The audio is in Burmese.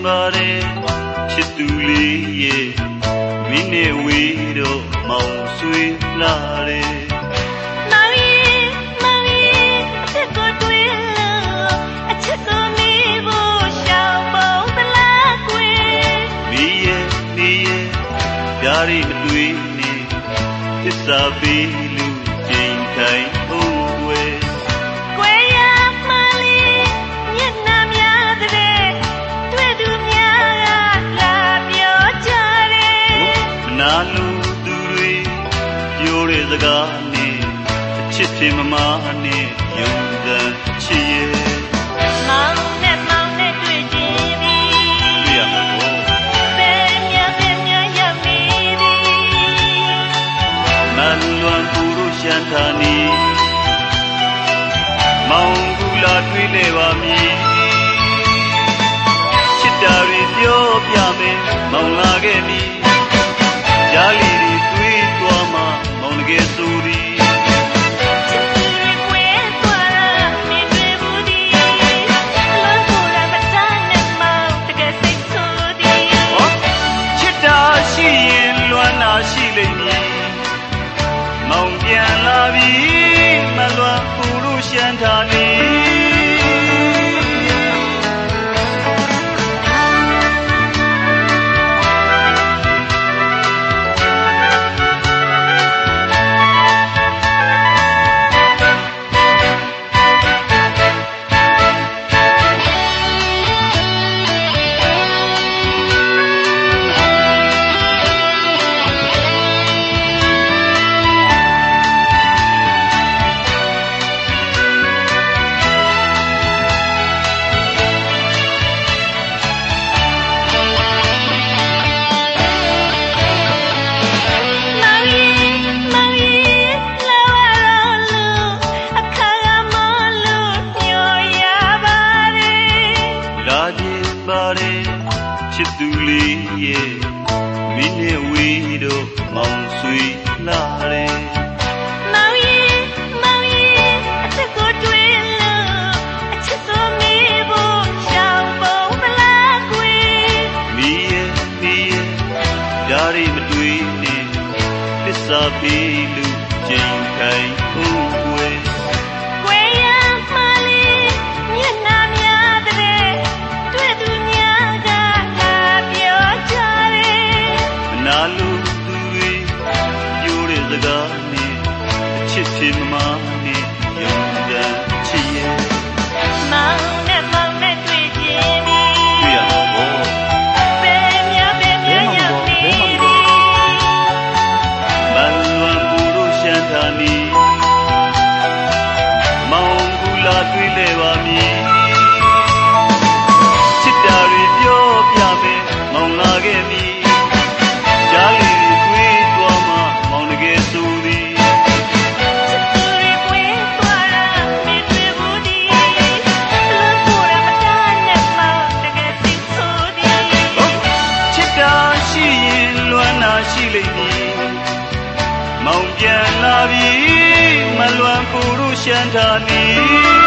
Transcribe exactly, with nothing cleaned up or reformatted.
ပါတယ်ချစ်သူလေးရဲ့မင်းနဲ့ဝေးတော့မောင်ဆွေးလာတယ်မောင်ရဲ့မောင်ရဲ့အချစ်ကိုတွေ့လို့အချစ်ကိုမေးဖို့ရှောင်ပုံသလားကွယ်မိရဲ့မိရဲ့ဓာရီမတွေ့နေသစ္စာပေးလူချိန်ခိုင်ဟုတ်ွယ်ကွယ်ရမလေးမျက်နှာများတဲ့တွေ့သူများကလာပြောကြတယ်မနာလို့သူတွေပြောတဲ့စကားနဲ့အချစ်တင်မမနဲ့ယုံတဲ့ချစ်ရဲ့မောင်နဲ့မောင်နဲ့တွေ့ကြပြီတွေ့ရမှာပေါ့ဘယ်မြတ်ဘယ်မြတ်ရောက်နေပြီမန်လွန်ပူလို့ရှမ်းသာနီမောင်ကူလာတွေ့လေပါမည်ချစ်တာတွေပြောပြမယ်မောင်လာခဲ့ပြီကြားလီတွေတွေ့သွားမှမောင်တကယ်ဆိုသည်မောင်ပြန်လာပြီမလွန်ပူလို့ရှမ်းသာနီချစ်သူလေးရဲ့မင်းနဲ့ဝေးတော့မောင်ဆွေးလာတယ်မောင်ရဲ့မောင်ရဲ့အချစ်ကိုတွေ့လို့အချစ်ဆိုမေးဖို့ရှောင်ပုံမလားကွယ်မိရဲ့မိရဲ့ဓာရီမတွေ့နဲ့သစ္စာပေးလို့ချိန်ခိုင်ဟုတ်ွယ်ကွယ်ရမလေးမျက်နှာများတဲ့တွေ့သူများကနာလို့သူတွေပြောတဲ့စကားနဲ့အချစ်တင်မမနဲ့ယုံတဲ့ချစ်ရဲ့မောင်နဲ့မောင်နဲ့တွေ့ကြပြီတွေ့ရမှာပေါ့ဘယ်မြဘယ်မြရောက်နေပြီမလွန်ပူလို့ရှမ်းသာနီမောင်ကူလာတွေ့လေပါမည်ချစ်တာတွေပြောပြမယ်မောင်လာခဲ့ပြီကြားလီတွေတွေ့သွားမှမောင်တကယ်ဆိုသည်ချစ်သူတွေတွေ့သွားတာမင်းတွေ့ဘူးဒီလွန်ပူရမတန်းနဲ့မောင်တကယ်သိဆိုသည်ချစ်တာရှိရင်လွမ်းတာရှိလိမ့်မည်မောင်ပြန်လာပြီမလွန်ပူလို့ရှမ်းသာနီ